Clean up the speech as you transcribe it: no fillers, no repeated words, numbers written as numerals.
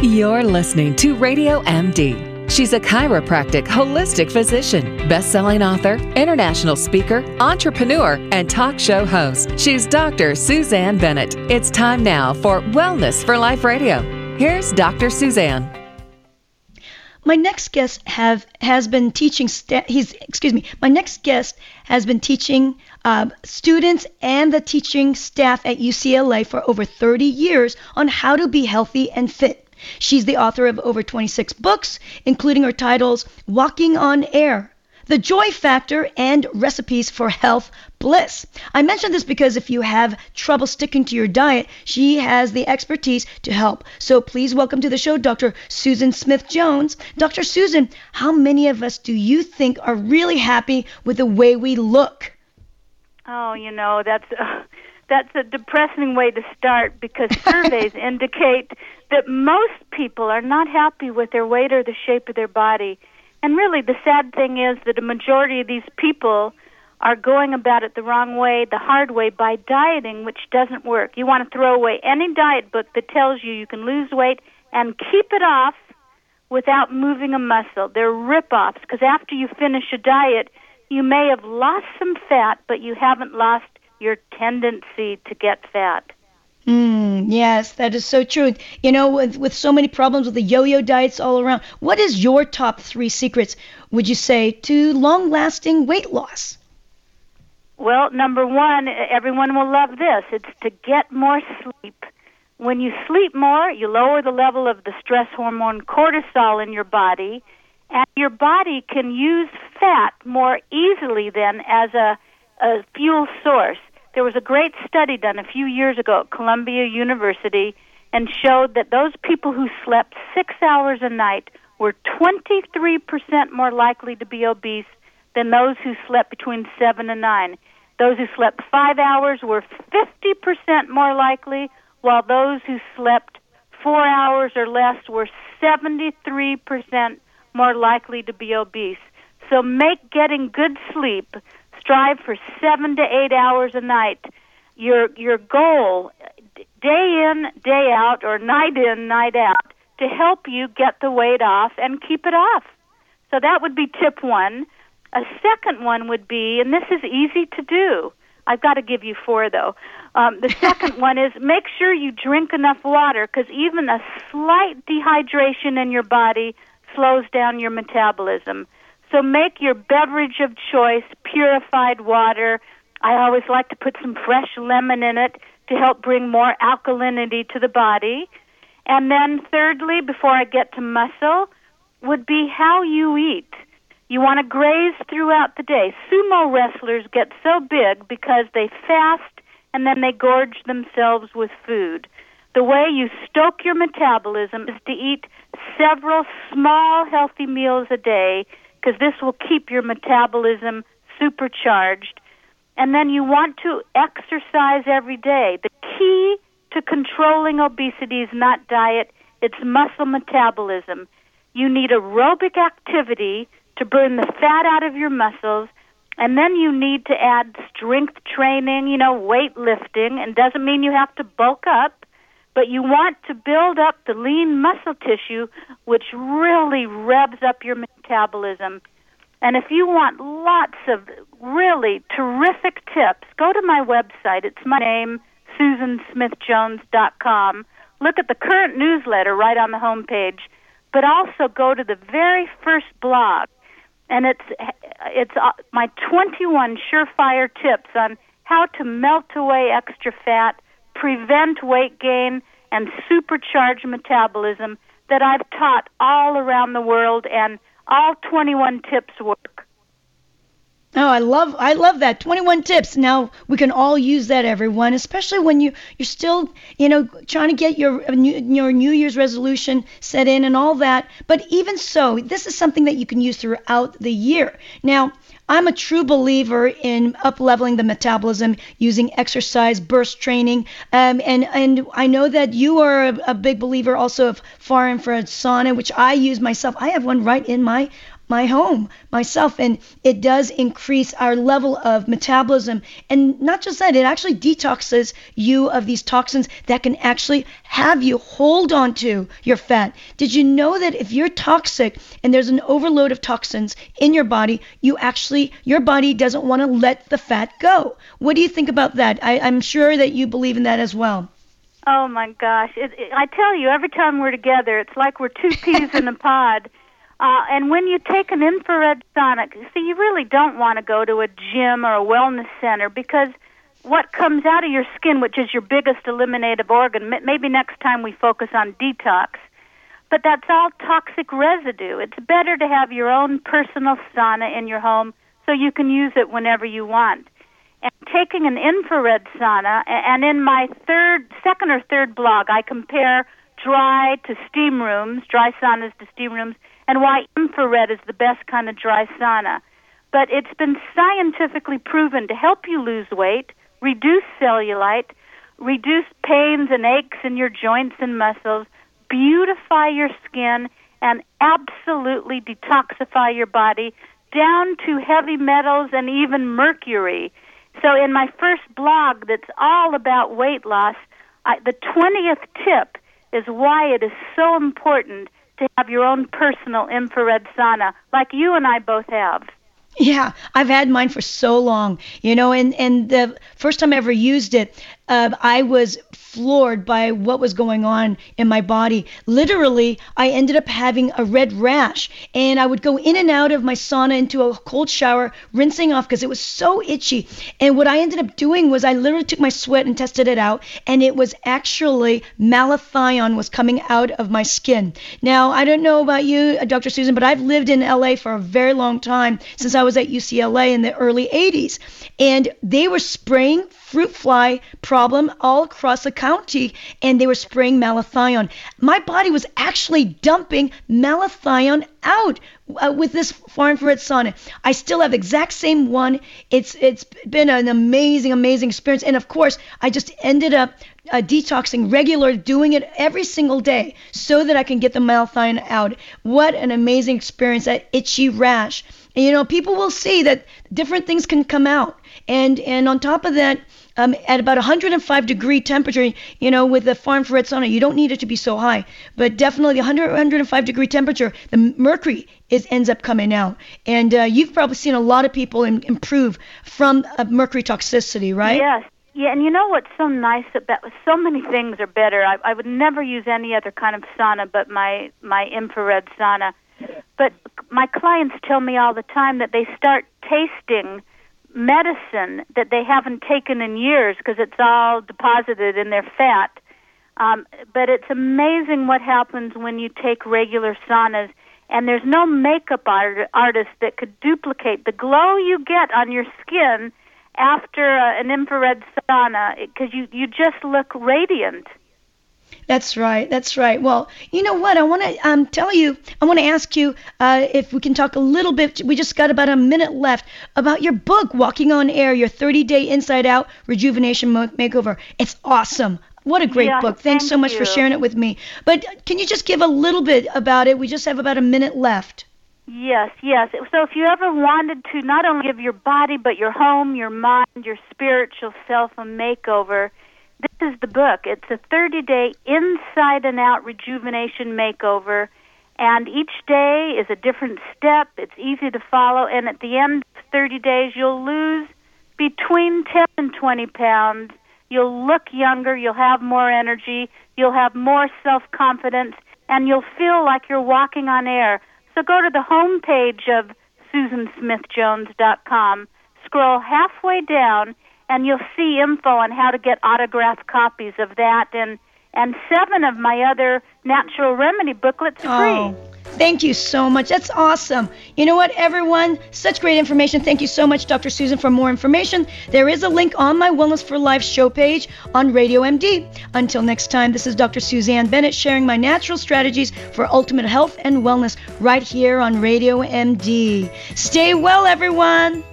You're listening to Radio MD. She's a chiropractic holistic physician, best-selling author, international speaker, entrepreneur, and talk show host. She's Dr. Suzanne Bennett. It's time now for Wellness for Life Radio. Here's Dr. Suzanne. My next guest has been teaching. My next guest has been teaching students and the teaching staff at UCLA for over 30 years on how to be healthy and fit. She's the author of over 26 books, including her titles Walking on Air, The Joy Factor, and Recipes for Health Bliss. I mention this because if you have trouble sticking to your diet, she has the expertise to help. So please welcome to the show Dr. Susan Smith-Jones. Dr. Susan, how many of us do you think are really happy with the way we look? Oh, that's a depressing way to start because surveys indicate that most people are not happy with their weight or the shape of their body. And really, the sad thing is that a majority of these people are going about it the wrong way, the hard way, by dieting, which doesn't work. You want to throw away any diet book that tells you can lose weight and keep it off without moving a muscle. They're rip-offs because after you finish a diet, you may have lost some fat, but you haven't lost your tendency to get fat. Yes, that is so true. You know, with so many problems with the yo-yo diets all around, what is your top 3 secrets, would you say, to long-lasting weight loss? Well, number 1, everyone will love this. It's to get more sleep. When you sleep more, you lower the level of the stress hormone cortisol in your body, and your body can use fat more easily then as a fuel source. There was a great study done a few years ago at Columbia University and showed that those people who slept 6 hours a night were 23% more likely to be obese than those who slept between 7 and 9. Those who slept 5 hours were 50% more likely, while those who slept 4 hours or less were 73% more likely to be obese. So make getting good sleep, strive for 7 to 8 hours a night, your goal, day in, day out, or night in, night out, to help you get the weight off and keep it off. So that would be tip 1. A second one would be, and this is easy to do, I've got to give you 4 though. The second one is make sure you drink enough water because even a slight dehydration in your body slows down your metabolism. So make your beverage of choice purified water. I always like to put some fresh lemon in it to help bring more alkalinity to the body. And then thirdly, before I get to muscle, would be how you eat. You want to graze throughout the day. Sumo wrestlers get so big because they fast and then they gorge themselves with food. The way you stoke your metabolism is to eat several small, healthy meals a day because this will keep your metabolism supercharged. And then you want to exercise every day. The key to controlling obesity is not diet, it's muscle metabolism. You need aerobic activity to burn the fat out of your muscles, and then you need to add strength training, weightlifting, and doesn't mean you have to bulk up, but you want to build up the lean muscle tissue, which really revs up your metabolism. And if you want lots of really terrific tips, go to my website. It's my name, SusanSmithJones.com. Look at the current newsletter right on the homepage, but also go to the very first blog. And it's my 21 surefire tips on how to melt away extra fat, prevent weight gain, and supercharge metabolism that I've taught all around the world, and all 21 tips work. Oh, I love that. 21 tips. Now, we can all use that, everyone, especially when you're still, trying to get your New Year's resolution set in and all that. But even so, this is something that you can use throughout the year. Now, I'm a true believer in up-leveling the metabolism using exercise, burst training, and I know that you are a big believer also of far infrared sauna, which I use myself. I have one right in my my home myself, and it does increase our level of metabolism. And not just that, it actually detoxes you of these toxins that can actually have you hold on to your fat. Did you know that if you're toxic and there's an overload of toxins in your body, your body doesn't want to let the fat go? What do you think about that? I'm sure that you believe in that as well. Oh, my gosh. I tell you, every time we're together, it's like we're two peas in a pod. And when you take an infrared sauna, see, you really don't want to go to a gym or a wellness center, because what comes out of your skin, which is your biggest eliminative organ, maybe next time we focus on detox, but that's all toxic residue. It's better to have your own personal sauna in your home so you can use it whenever you want. And taking an infrared sauna, and in my second or third blog, I compare dry to steam rooms, dry saunas to steam rooms, and why infrared is the best kind of dry sauna. But it's been scientifically proven to help you lose weight, reduce cellulite, reduce pains and aches in your joints and muscles, beautify your skin, and absolutely detoxify your body down to heavy metals and even mercury. So in my first blog that's all about weight loss, the 20th tip is why it is so important to have your own personal infrared sauna, like you and I both have. Yeah, I've had mine for so long, and the first time I ever used it, I was floored by what was going on in my body. Literally, I ended up having a red rash, and I would go in and out of my sauna into a cold shower, rinsing off because it was so itchy. And what I ended up doing was I literally took my sweat and tested it out, and it was actually malathion was coming out of my skin. Now, I don't know about you, Dr. Susan, but I've lived in LA for a very long time, since I was at UCLA in the early 80s, and they were spraying fruit fly problem all across the county, and they were spraying malathion. My body was actually dumping malathion out with this far infrared sauna. I still have the exact same one. It's been an amazing experience, and of course I just ended up detoxing regular, doing it every single day so that I can get the malathion out. What an amazing experience, that itchy rash. And, people will see that different things can come out, and on top of that, at about 105 degree temperature, with the far infrared sauna, you don't need it to be so high, but definitely 105 degree temperature, the mercury ends up coming out. And you've probably seen a lot of people improve from mercury toxicity, right? Yes. Yeah, and you know what's so nice about, so many things are better. I would never use any other kind of sauna but my infrared sauna. But my clients tell me all the time that they start tasting medicine that they haven't taken in years because it's all deposited in their fat. But it's amazing what happens when you take regular saunas, and there's no makeup artist that could duplicate the glow you get on your skin after an infrared sauna, because you just look radiant. That's right. Well, you know what? I want to ask you if we can talk a little bit. We just got about a minute left about your book, Walking on Air, your 30-day Inside Out Rejuvenation Makeover. It's awesome. What a great book. Thanks so much for sharing it with me. But can you just give a little bit about it? We just have about a minute left. Yes. So if you ever wanted to not only give your body, but your home, your mind, your spiritual self a makeover, this is the book. It's a 30-day inside and out rejuvenation makeover, and each day is a different step. It's easy to follow, and at the end of 30 days, you'll lose between 10 and 20 pounds. You'll look younger. You'll have more energy. You'll have more self-confidence, and you'll feel like you're walking on air. So go to the home page of SusanSmithJones.com, scroll halfway down, and you'll see info on how to get autographed copies of that and 7 of my other natural remedy booklets free. Thank you so much. That's awesome. You know what, everyone? Such great information. Thank you so much, Dr. Susan. For more information, there is a link on my Wellness for Life show page on Radio MD. Until next time, this is Dr. Suzanne Bennett sharing my natural strategies for ultimate health and wellness right here on Radio MD. Stay well, everyone.